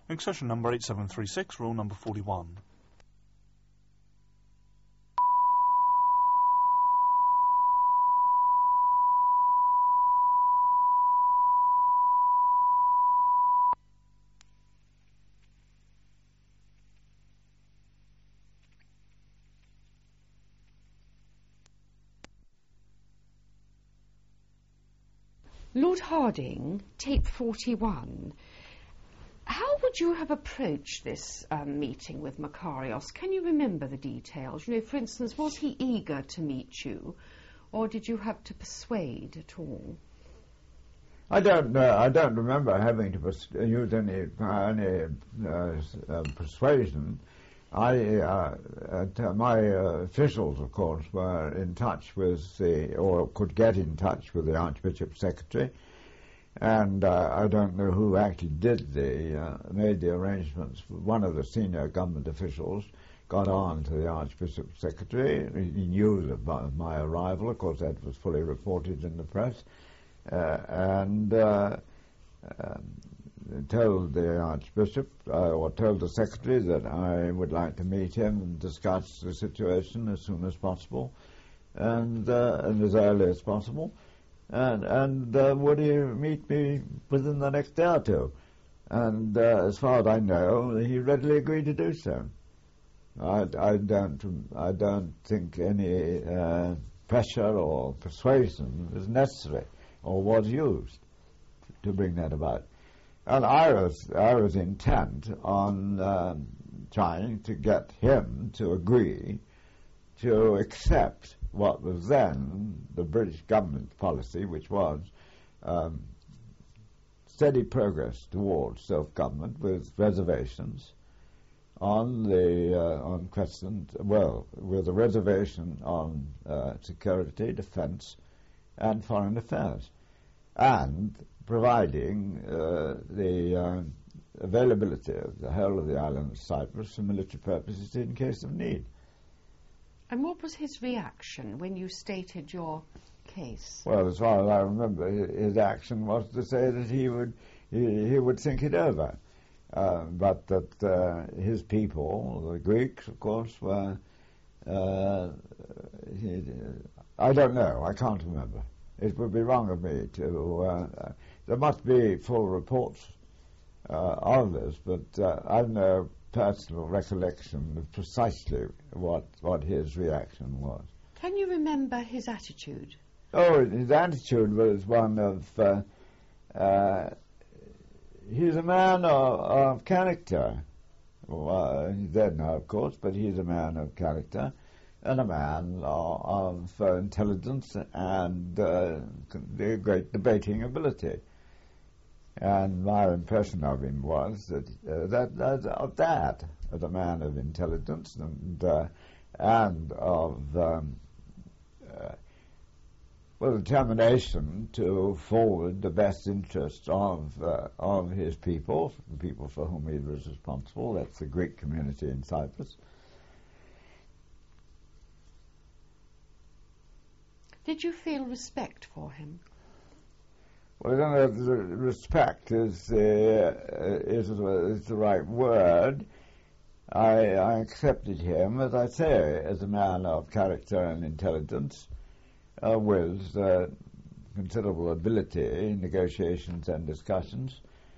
Accession number 8736, rule number 41. Lord Harding, tape 41. How would you have approached this meeting with Makarios? Can you remember the details? You know, for instance, was he eager to meet you, or did you have to persuade at all? I don't remember having to use any persuasion. My officials, of course, were in touch with or could get in touch with the Archbishop's secretary, and I don't know who actually made the arrangements. One of the senior government officials got on to the Archbishop's secretary. He knew about my arrival. Of course, that was fully reported in the press, and told the Archbishop, or told the Secretary, that I would like to meet him and discuss the situation as soon as possible, and as early as possible, and would he meet me within the next day or two? And as far as I know, he readily agreed to do so. I don't think any pressure or persuasion is necessary or was used to bring that about. And I was intent on trying to get him to agree to accept what was then the British government's policy, which was steady progress towards self-government with reservations on questions, with a reservation on security, defence, and foreign affairs, and providing the availability of the whole of the island of Cyprus for military purposes in case of need. And what was his reaction when you stated your case? Well, as far as I remember, his action was to say that he would think it over, but that his people, the Greeks, of course, were. I don't know. I can't remember. It would be wrong of me to. There must be full reports of this, but I have no personal recollection of precisely what his reaction was. Can you remember his attitude? Oh, his attitude was one of... he's a man of character. Well, he's dead now, of course, but he's a man of character and a man of intelligence and great debating ability. And my impression of him was that as a man of intelligence and of determination to forward the best interests of his people, the people for whom he was responsible. That's the Greek community in Cyprus. Did you feel respect for him? Well, I don't know if respect is the right word. I accepted him, as I say, as a man of character and intelligence, with considerable ability in negotiations and discussions,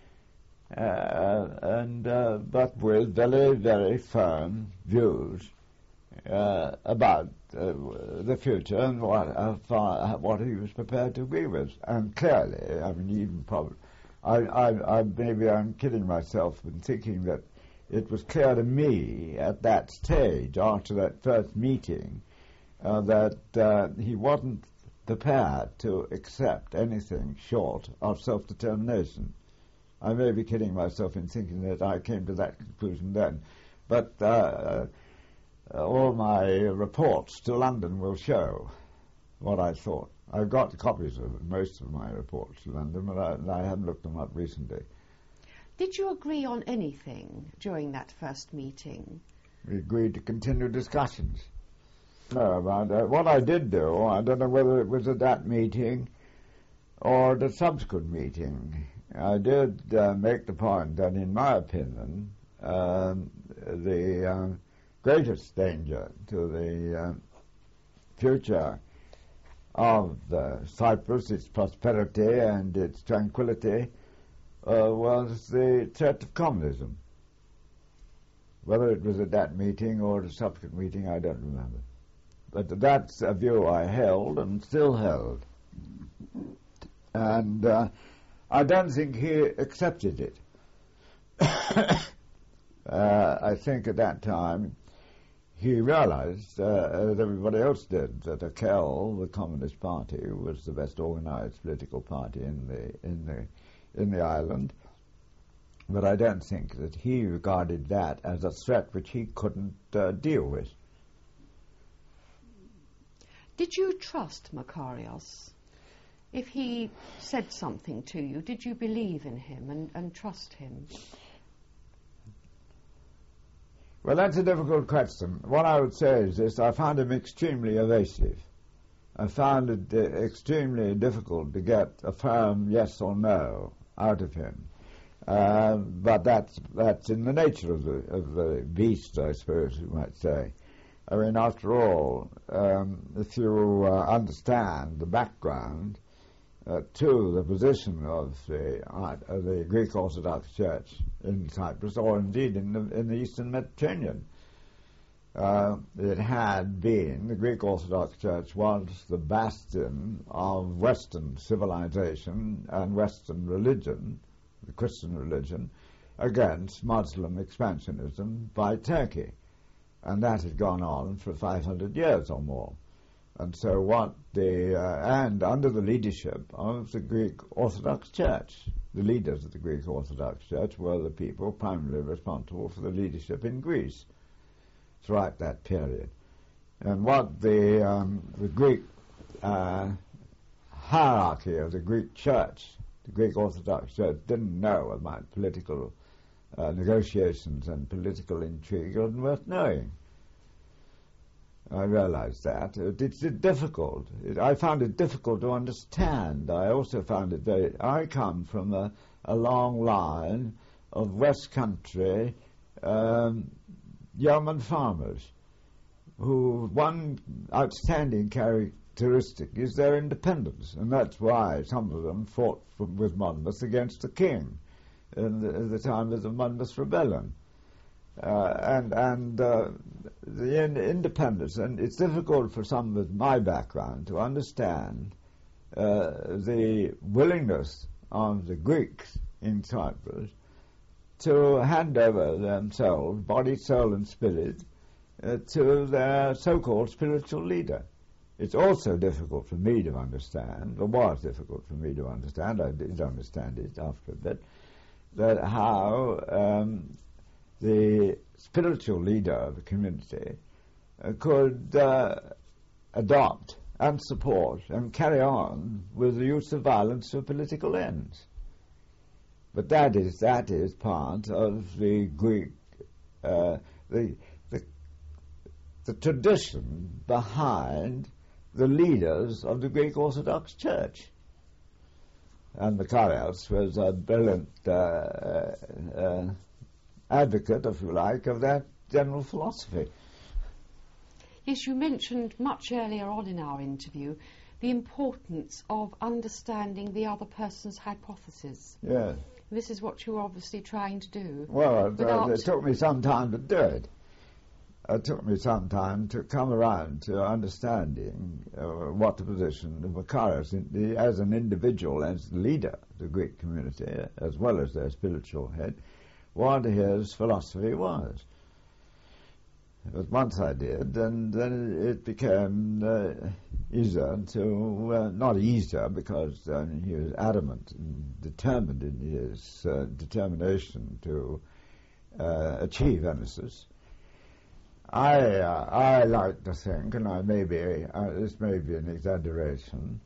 but with very, very firm views about the future and what he was prepared to agree with. And clearly, I mean, even probably, maybe I'm kidding myself in thinking that it was clear to me at that stage, after that first meeting, that he wasn't prepared to accept anything short of self-determination. I may be kidding myself in thinking that I came to that conclusion then, but all my reports to London will show what I thought. I've got copies of most of my reports to London, but I haven't looked them up recently. Did you agree on anything during that first meeting? We agreed to continue discussions. No, about what I did do, I don't know whether it was at that meeting or the subsequent meeting, I did make the point that, in my opinion, the greatest danger to the future of Cyprus, its prosperity and its tranquility, was the threat of communism. Whether it was at that meeting or at a subsequent meeting, I don't remember. But that's a view I held and still held. And I don't think he accepted it. I think at that time he realized, as everybody else did, that AKEL, the Communist Party, was the best organized political party in the island. But I don't think that he regarded that as a threat which he couldn't deal with. Did you trust Makarios? If he said something to you, did you believe in him and trust him? Well, that's a difficult question. What I would say is this: I found him extremely evasive. I found it extremely difficult to get a firm yes or no out of him. But that's in the nature of the beast, I suppose you might say. I mean, after all, if you understand the background to the position of the Greek Orthodox Church in Cyprus, or indeed in the Eastern Mediterranean, it had been, the Greek Orthodox Church was the bastion of Western civilization and Western religion, the Christian religion, against Muslim expansionism by Turkey. And that had gone on for 500 years or more. And so and under the leadership of the Greek Orthodox Church, the leaders of the Greek Orthodox Church were the people primarily responsible for the leadership in Greece throughout that period. And what the Greek hierarchy of the Greek Church, the Greek Orthodox Church, didn't know about political negotiations and political intrigue wasn't worth knowing. I realized that. It's difficult. I found it difficult to understand. I also found it I come from a long line of West Country yeoman farmers who, one outstanding characteristic is their independence, and that's why some of them fought with Monmouth against the king in the time of the Monmouth Rebellion. The independence, and it's difficult for some with my background to understand the willingness of the Greeks in Cyprus to hand over themselves, body, soul and spirit, to their so-called spiritual leader. It's also difficult for me to understand, or was difficult for me to understand, I did understand it after a bit, that how the spiritual leader of the community could adopt and support and carry on with the use of violence for political ends. But that is part of the Greek, the tradition behind the leaders of the Greek Orthodox Church. And Makarios was a brilliant advocate, if you like, of that general philosophy. Yes, you mentioned much earlier on in our interview the importance of understanding the other person's hypothesis. Yes. This is what you're obviously trying to do. Well, it took me some time to do it. It took me some time to come around to understanding what the position of Makarios as an individual, as the leader of the Greek community, as well as their spiritual head, what his philosophy was. But once I did, and then it became easier to, not easier because he was adamant and determined in his determination to achieve Enosis. I like to think, and this may be an exaggeration,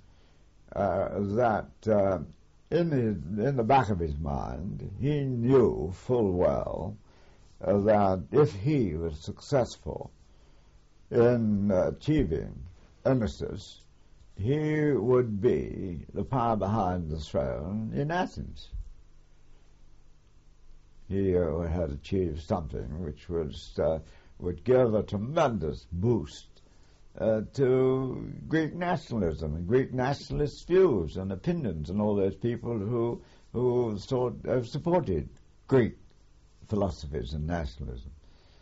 that in the back of his mind, he knew full well that if he was successful in achieving Enosis, he would be the power behind the throne in Athens. he had achieved something which would give a tremendous boost to Greek nationalism and Greek nationalist views and opinions and all those people who supported Greek philosophies and nationalism.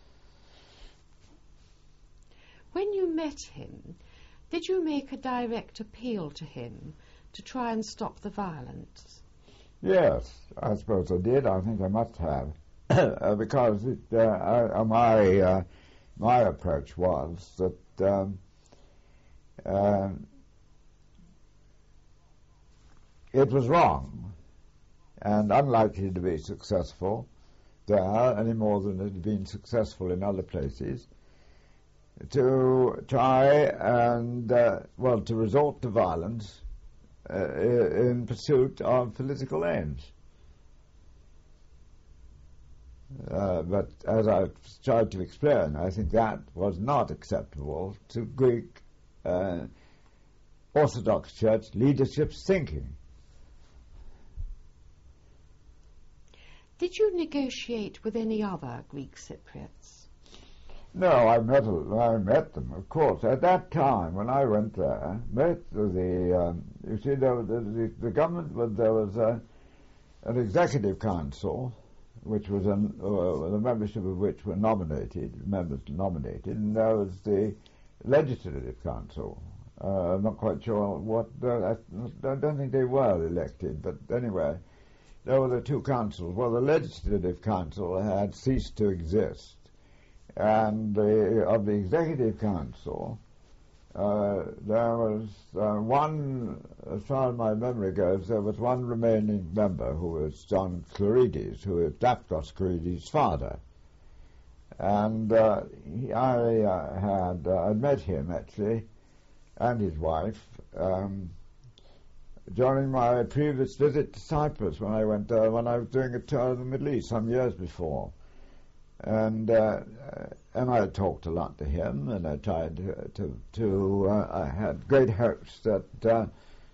When you met him, did you make a direct appeal to him to try and stop the violence? Yes, I suppose I did. I think I must have, because my approach was that it was wrong and unlikely to be successful there any more than it had been successful in other places, to try and, to resort to violence in pursuit of political aims. But as I've tried to explain, I think that was not acceptable to Greek Orthodox Church leadership's thinking. Did you negotiate with any other Greek Cypriots? No, I met them, of course. At that time, when I went there, you see, the government, there was an executive council, which was the membership of which were members nominated, and there was the legislative council. I'm not quite sure what, I don't think they were elected, but anyway, there were the two councils. Well, the legislative council had ceased to exist. And of the Executive Council, there was one, as far as my memory goes, there was one remaining member who was John Clerides, who was Daptos Clerides' father. And I'd met him, actually, and his wife, during my previous visit to Cyprus when I went there, when I was doing a tour of the Middle East some years before. And I talked a lot to him, and I tried I had great hopes that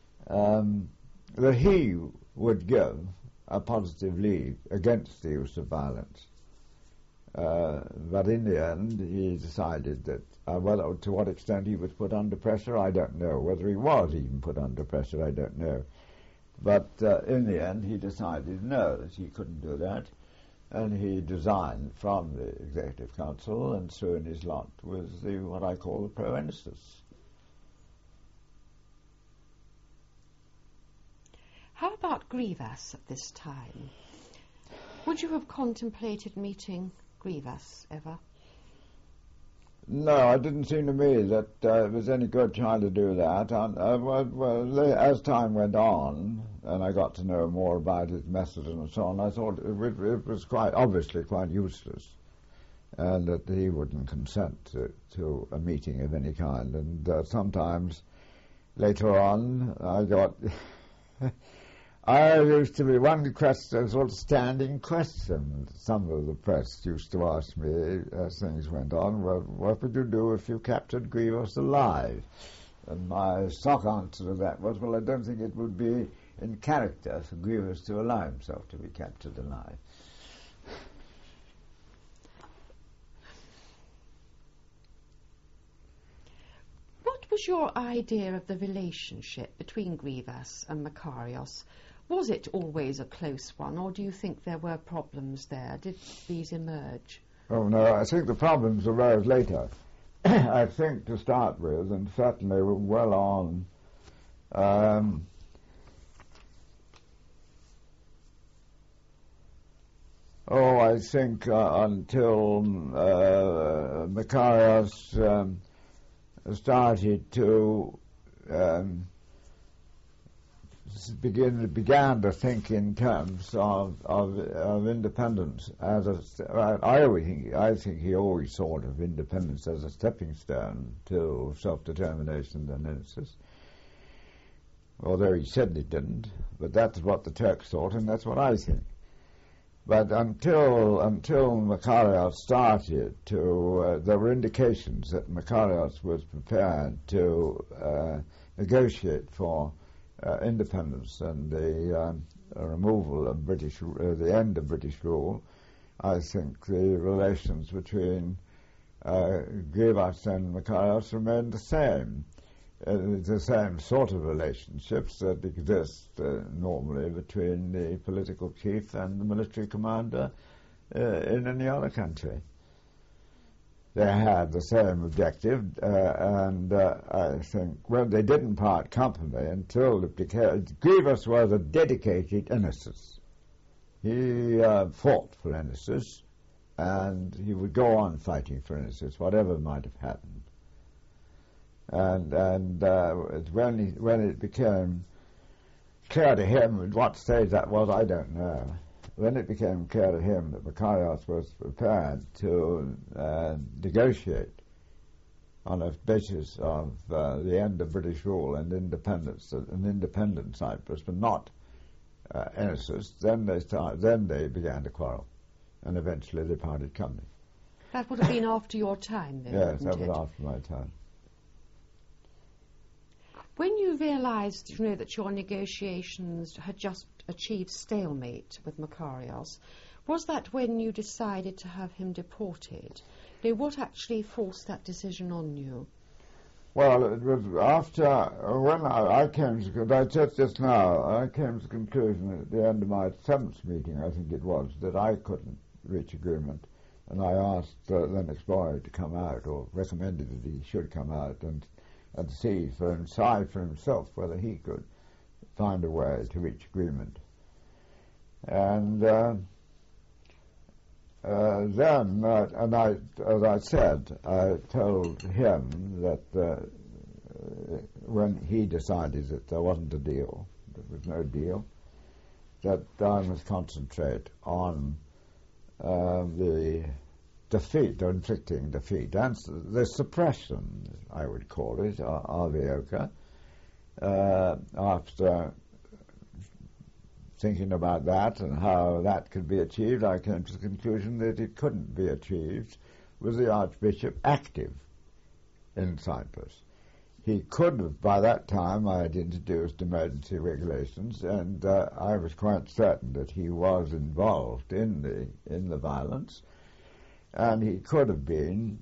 he would give a positive lead against the use of violence. But in the end, he decided that, to what extent he was put under pressure, I don't know. Whether he was even put under pressure, I don't know. But in the end, he decided no, that he couldn't do that. And he resigned from the Executive Council and threw in his lot with what I call the Proensis. How about Grivas at this time? Would you have contemplated meeting Grivas ever? No, it didn't seem to me that it was any good trying to do that. As time went on, and I got to know more about his method and so on, I thought it was obviously quite useless, and that he wouldn't consent to a meeting of any kind. And sometimes later on, I used to be one question, sort of standing question. Some of the press used to ask me as things went on, well, what would you do if you captured Grivas alive? And my stock answer to that was, well, I don't think it would be in character for Grivas to allow himself to be captured alive. What was your idea of the relationship between Grivas and Makarios? Was it always a close one, or do you think there were problems there? Did these emerge? Oh, no, I think the problems arose later. I think to start with, and certainly well on, I think until Makarios started to began to think in terms of independence I think he always thought of independence as a stepping stone to self-determination and innocence. Although he said he didn't, but that's what the Turks thought, and that's what I think. But until Makarios started to, there were indications that Makarios was prepared to negotiate for independence and the removal of the end of British rule. I think the relations between Grivas and Makarios remained the same. The same sort of relationships that exist normally between the political chief and the military commander in any other country. They had the same objective, and I think, well, they didn't part company until it became... Grivas was a dedicated Enisis. He fought for Enisis, and he would go on fighting for Enisis, whatever might have happened. And when it became clear to him, at what stage that was, I don't know. When it became clear to him that Makarios was prepared to negotiate on a basis of the end of British rule and independence, an independent Cyprus, but not Enisis, then they began to quarrel, and eventually they parted company. That would have been after your time, then. Yes, that was after my time. When you realised, that your negotiations had just achieved stalemate with Makarios, was that when you decided to have him deported? What actually forced that decision on you? Well, it was after, when I came to, I said just now, I came to the conclusion at the end of my 7th meeting, I think it was, that I couldn't reach agreement. And I asked Lennox Boyd to come out, or recommended that he should come out and see for himself whether he could find a way to reach agreement. And then, as I said, I told him that when he decided that there wasn't a deal, there was no deal, that I must concentrate on the defeat, or inflicting defeat, and the suppression, I would call it, of Eoka. After thinking about that and how that could be achieved, I came to the conclusion that it couldn't be achieved with the Archbishop active in Cyprus. He could have, by that time, I had introduced emergency regulations, and I was quite certain that he was involved in the violence, and he could have been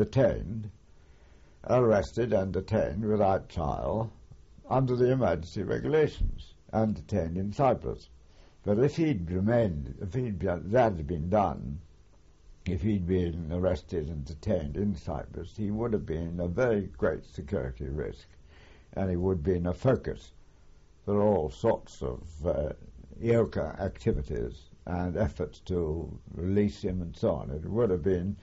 arrested and detained without trial under the emergency regulations and detained in Cyprus. But if that had been done, if he'd been arrested and detained in Cyprus, he would have been a very great security risk, and he would have been a focus for all sorts of Eoka activities and efforts to release him and so on. It would have been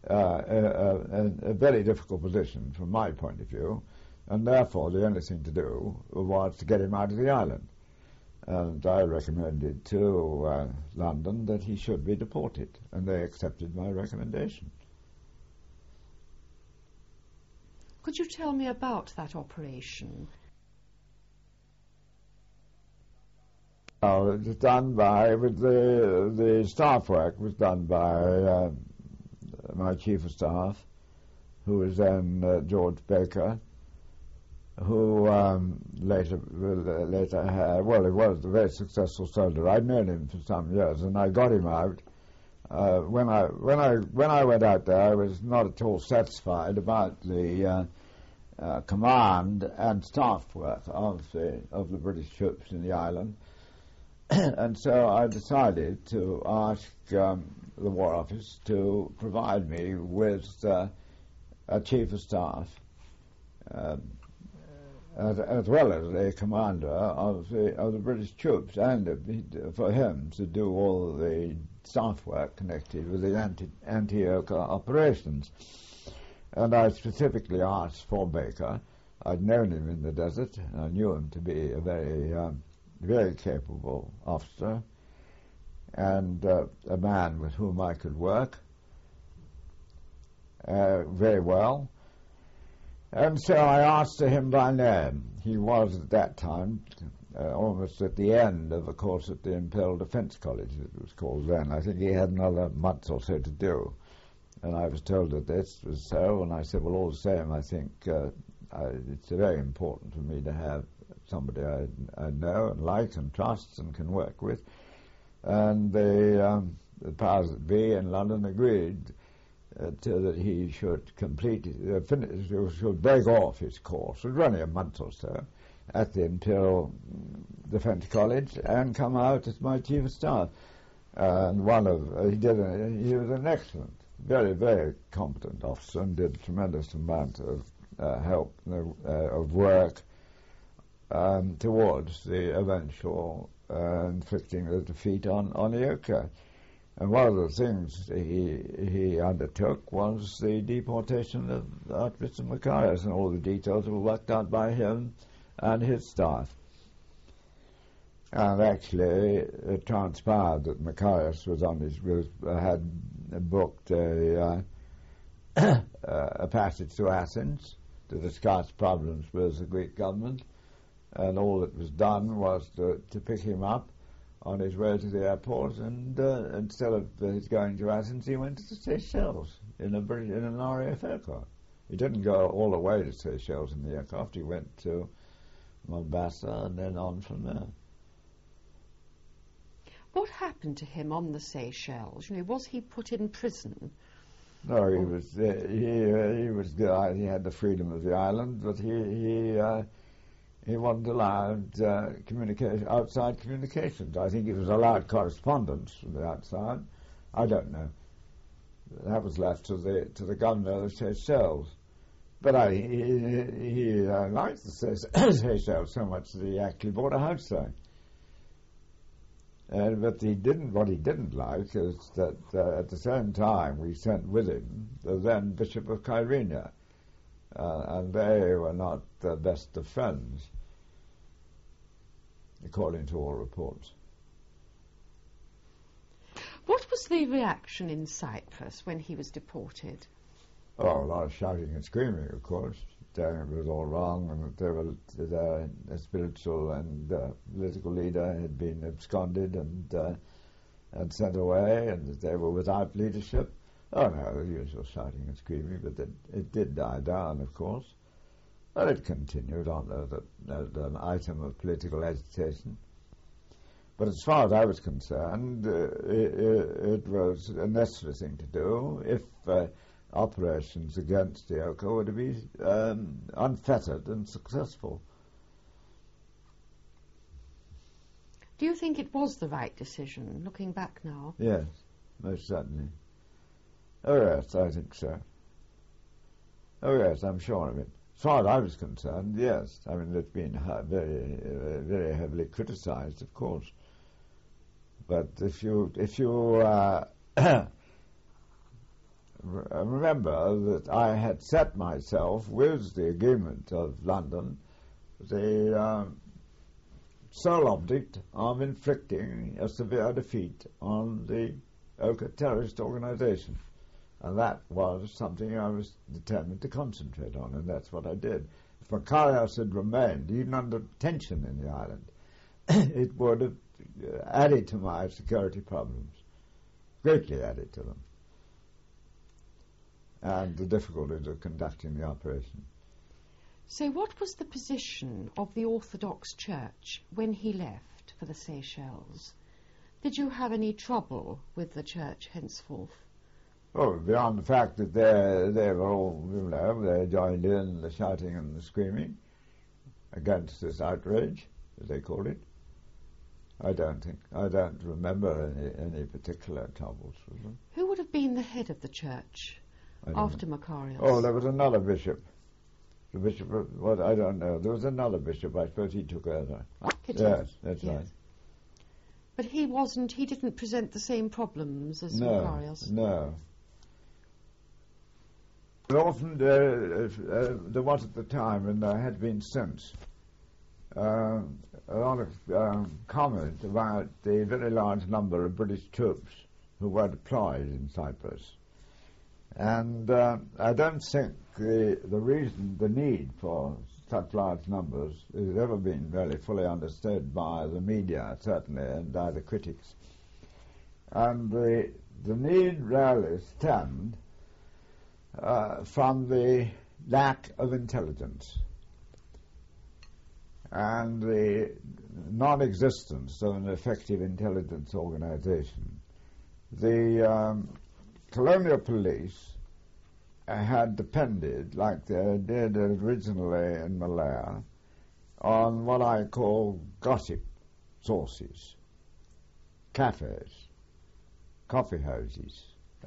a very difficult position from my point of view, and therefore the only thing to do was to get him out of the island. And I recommended to London that he should be deported, and they accepted my recommendation. Could you tell me about that operation? It was done by, the staff work was done by my chief of staff, who was then George Baker, who later had, well, he was a very successful soldier. I'd known him for some years, and I got him out. When I went out there, I was not at all satisfied about the command and staff work of the British troops in the island, and so I decided to ask the War Office to provide me with a chief of staff, as well as a commander of the British troops, and for him to do all the staff work connected with the anti-Eoka operations. And I specifically asked for Baker. I'd known him in the desert, and I knew him to be a very capable officer, and a man with whom I could work very well. And so I asked for him by name. He was at that time almost at the end of a course at the Imperial Defence College, it was called then. I think he had another month or so to do. And I was told that this was so, and I said, well, all the same, I think it's very important for me to have somebody I know and like and trust and can work with. And the powers that be in London agreed that he should should break off his course. It was only a month or so at the Imperial Defence College and come out as my chief of staff. And he was an excellent, very, very competent officer and did a tremendous amount of help, of work towards the eventual inflicting the defeat on Ioka. And one of the things he undertook was the deportation of Archbishop Macarius, and all the details were worked out by him and his staff. And actually, it transpired that Macarius had booked a passage to Athens to discuss problems with the Greek government, and all that was done was to pick him up on his way to the airport, and instead of his going to Athens, he went to the Seychelles in an RAF aircraft. He didn't go all the way to Seychelles in the aircraft. He went to Mombasa and then on from there. What happened to him on the Seychelles? Was he put in prison? No, he was. He had the freedom of the island, but he wasn't allowed outside communications. I think he was allowed correspondence from the outside. I don't know. That was left to the governor of the Seychelles. But he liked the Seychelles so much that he actually bought a house there. But what he didn't like is that at the same time we sent with him the then Bishop of Kyrenia, and they were not the best of friends, according to all reports. What was the reaction in Cyprus when he was deported? Oh, a lot of shouting and screaming, of course, saying it was all wrong and that a spiritual and political leader had been absconded and sent away, and that they were without leadership. Oh no, the usual shouting and screaming, but it did die down, of course. But it continued on as an item of political agitation. But as far as I was concerned, it was a necessary thing to do if operations against Ioka were to be unfettered and successful. Do you think it was the right decision, looking back now? Yes, most certainly. Oh yes, I think so. Oh yes, I'm sure of it. As far as I was concerned, yes. I mean, it's been very, very heavily criticised, of course. But if you remember that I had set myself, with the agreement of London, the sole object of inflicting a severe defeat on the Ioka terrorist organisation. And that was something I was determined to concentrate on, and that's what I did. If Macarius had remained, even under tension in the island, it would have added to my security problems, greatly added to them, and the difficulties of conducting the operation. So what was the position of the Orthodox Church when he left for the Seychelles? Did you have any trouble with the Church henceforth? Oh, beyond the fact that they were all, they joined in the shouting and the screaming against this outrage, as they called it. I don't remember any particular troubles with them. Who would have been the head of the church after Macarius? Oh, there was another bishop. The bishop of, what, I don't know. There was another bishop. I suppose he took over. Yes, that's right. But he didn't present the same problems as Macarius? No. But often there was at the time, and there had been since, a lot of comment about the very large number of British troops who were deployed in Cyprus. And I don't think the need for such large numbers has ever been really fully understood by the media, certainly, and by the critics. And the need really stemmed from the lack of intelligence and the non-existence of an effective intelligence organization the colonial police had depended, like they did originally in Malaya, on what I call gossip sources, cafes, coffee houses,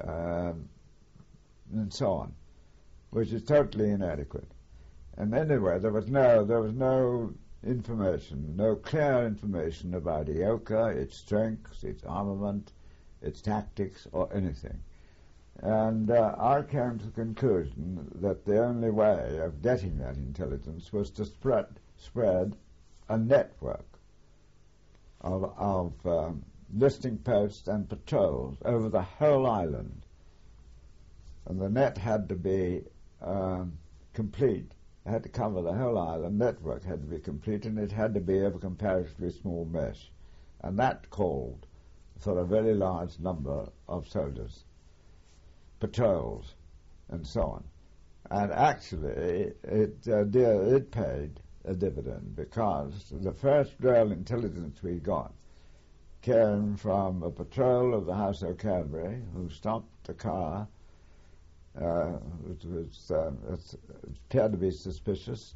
and so on, which is totally inadequate. And anyway, there was no information, no clear information about Ioka, its strengths, its armament, its tactics, or anything. And I came to the conclusion that the only way of getting that intelligence was to spread a network of listing posts and patrols over the whole island. And the net had to be complete. It had to cover the whole island. Network had to be complete, and it had to be of a comparatively small mesh. And that called for a very large number of soldiers, patrols, and so on. And actually, it paid a dividend, because the first real intelligence we got came from a patrol of the House of Cadbury, who stopped the car. It appeared to be suspicious,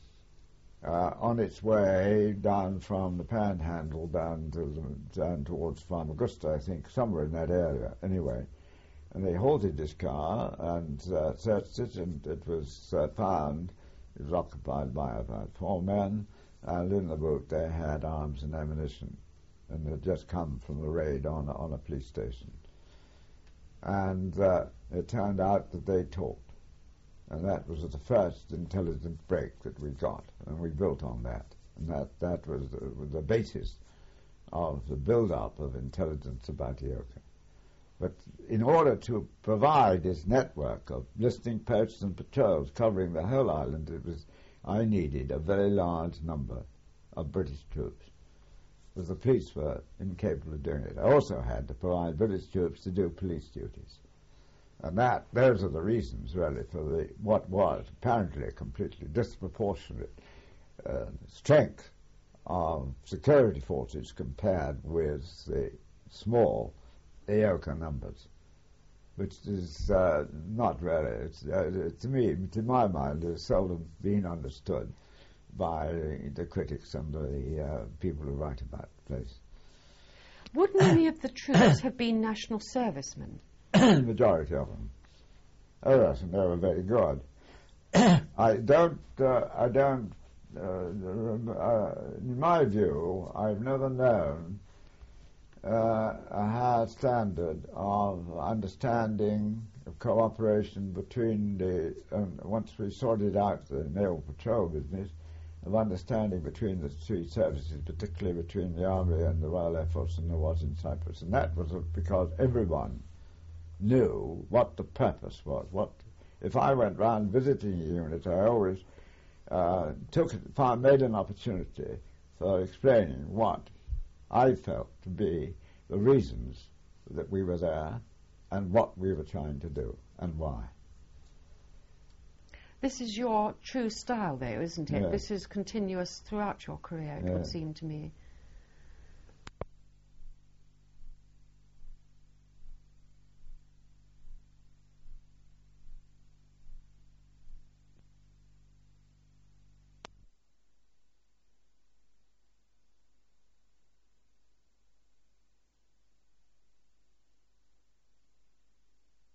on its way down from the Panhandle down towards Famagusta, I think, somewhere in that area, anyway. And they halted this car and searched it, and it was found. It was occupied by about 4 men, and in the boot they had arms and ammunition, and had just come from a raid on a police station. And it turned out that they talked, and that was the first intelligence break that we got, and we built on that. And that was the basis of the build-up of intelligence about Ioka. But in order to provide this network of listening posts and patrols covering the whole island, I needed a very large number of British troops, because the police were incapable of doing it. I also had to provide British troops to do police duties. And those are the reasons, really, for what was apparently a completely disproportionate strength of security forces compared with the small Ioka numbers, which is not really, to my mind, has seldom been understood by the critics and the people who write about the place. Would many of the troops have been national servicemen? The majority of them. Oh yes, and they were very good. In my view, I've never known a higher standard of understanding, of cooperation between once we sorted out the naval patrol business, of understanding between the three services, particularly between the Army and the Royal Air Force, than there was in Cyprus. And that was because everyone knew what the purpose was. If I went round visiting a unit, I always made an opportunity for explaining what I felt to be the reasons that we were there and what we were trying to do and why. This is your true style, though, isn't it? Yes. This is continuous throughout your career, it would seem to me.